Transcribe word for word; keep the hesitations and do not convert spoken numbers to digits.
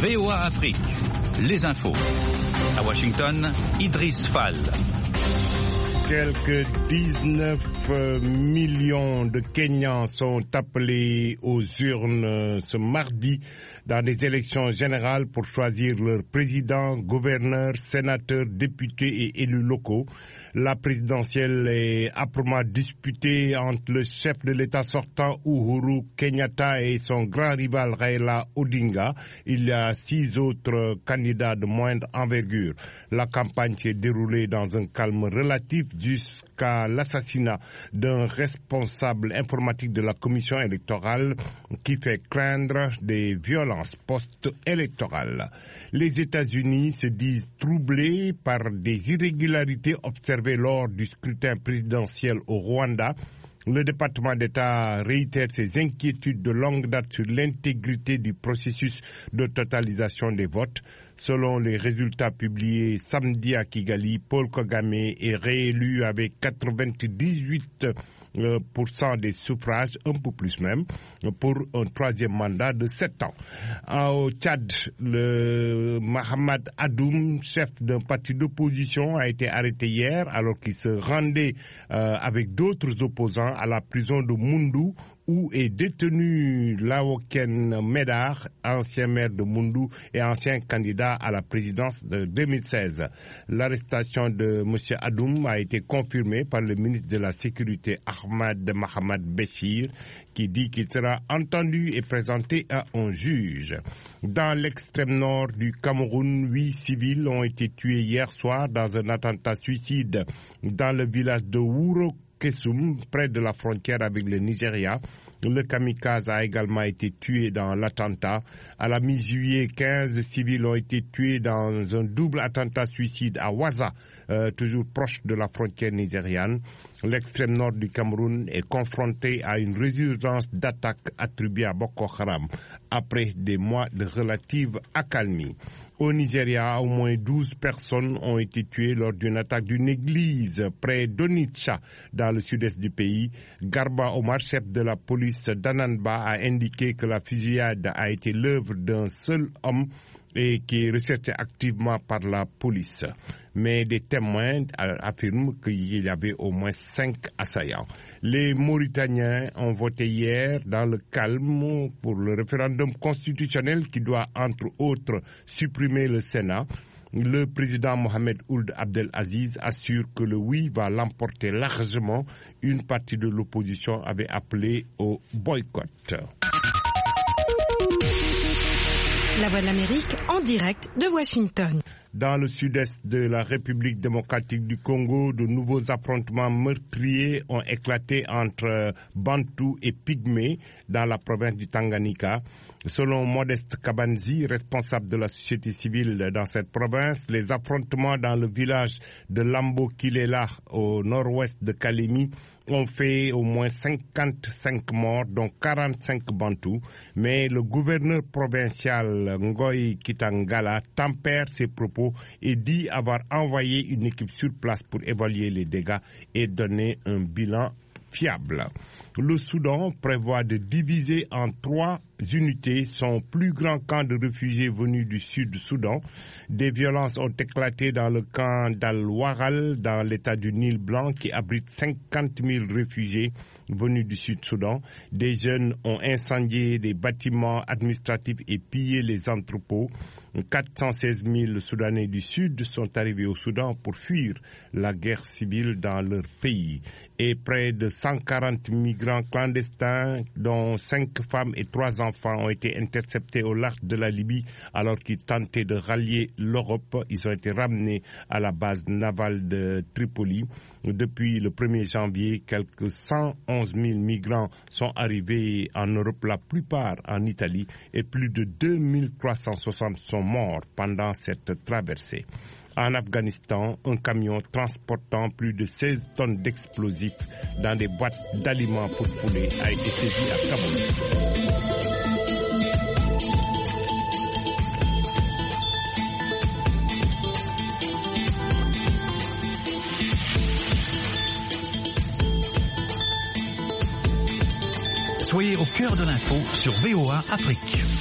V O A Afrique, les infos. À Washington, Idriss Fall. Quelques dix-neuf millions de Kenyans sont appelés aux urnes ce mardi dans des élections générales pour choisir leur président, gouverneur, sénateur, députés et élus locaux. La présidentielle est âprement disputée entre le chef de l'État sortant Uhuru Kenyatta et son grand rival Raila Odinga. Il y a six autres candidats de moindre envergure. La campagne s'est déroulée dans un calme relatif jusqu'à l'assassinat d'un responsable informatique de la commission électorale qui fait craindre des violences post-électorales. Les États-Unis se disent troublés par des irrégularités observées lors du scrutin présidentiel au Rwanda. Le département d'État réitère ses inquiétudes de longue date sur l'intégrité du processus de totalisation des votes. Selon les résultats publiés samedi à Kigali, Paul Kagame est réélu avec quatre-vingt-dix-huit pour cent des suffrages, un peu plus même, pour un troisième mandat de sept ans. Au Tchad, le Mahamad Adoum, chef d'un parti d'opposition, a été arrêté hier alors qu'il se rendait euh, avec d'autres opposants à la prison de Moundou, où est détenu Laoken Medar, ancien maire de Moundou et ancien candidat à la présidence de deux mille seize. L'arrestation de M. Adoum a été confirmée par le ministre de la Sécurité Ahmad Mohamed Béchir, qui dit qu'il sera entendu et présenté à un juge. Dans l'extrême nord du Cameroun, huit civils ont été tués hier soir dans un attentat suicide dans le village de Wuro Kesum, près de la frontière avec le Nigeria. Le kamikaze a également été tué dans l'attentat. À la mi-juillet, quinze civils ont été tués dans un double attentat suicide à Waza, euh, toujours proche de la frontière nigériane. L'extrême nord du Cameroun est confronté à une résurgence d'attaques attribuées à Boko Haram après des mois de relative accalmie. Au Nigeria, au moins douze personnes ont été tuées lors d'une attaque d'une église près d'Onitsha, dans le sud-est du pays. Garba Omar, chef de la police d'Anambra, a indiqué que la fusillade a été l'œuvre d'un seul homme et qui est recherché activement par la police. Mais des témoins affirment qu'il y avait au moins cinq assaillants. Les Mauritaniens ont voté hier dans le calme pour le référendum constitutionnel qui doit, entre autres, supprimer le Sénat. Le président Mohamed Ould Abdelaziz assure que le oui va l'emporter largement. Une partie de l'opposition avait appelé au boycott. La Voix de l'Amérique en direct de Washington. Dans le sud-est de la République démocratique du Congo, de nouveaux affrontements meurtriers ont éclaté entre Bantous et Pygmées dans la province du Tanganyika. Selon Modeste Kabanzi, responsable de la société civile dans cette province, les affrontements dans le village de Lambo-Kilela au nord-ouest de Kalemi ont fait au moins cinquante-cinq morts, dont quarante-cinq Bantous. Mais le gouverneur provincial Ngoy Kitangala tempère ses propos et dit avoir envoyé une équipe sur place pour évaluer les dégâts et donner un bilan fiable. Le Soudan prévoit de diviser en trois unités son plus grand camp de réfugiés venus du sud du Soudan. Des violences ont éclaté dans le camp d'Al-Waral, dans l'état du Nil Blanc, qui abrite cinquante mille réfugiés venus du Sud-Soudan. Des jeunes ont incendié des bâtiments administratifs et pillé les entrepôts. quatre cent seize mille Soudanais du Sud sont arrivés au Soudan pour fuir la guerre civile dans leur pays. Et près de cent quarante migrants clandestins, dont cinq femmes et trois enfants, ont été interceptés au large de la Libye alors qu'ils tentaient de rallier l'Europe. Ils ont été ramenés à la base navale de Tripoli. Depuis le premier janvier, quelques cent onze mille migrants sont arrivés en Europe, la plupart en Italie, et plus de deux mille trois cent soixante sont morts pendant cette traversée. En Afghanistan, un camion transportant plus de seize tonnes d'explosifs dans des boîtes d'aliments pour poulets a été saisi à Kaboul. Soyez au cœur de l'info sur V O A Afrique.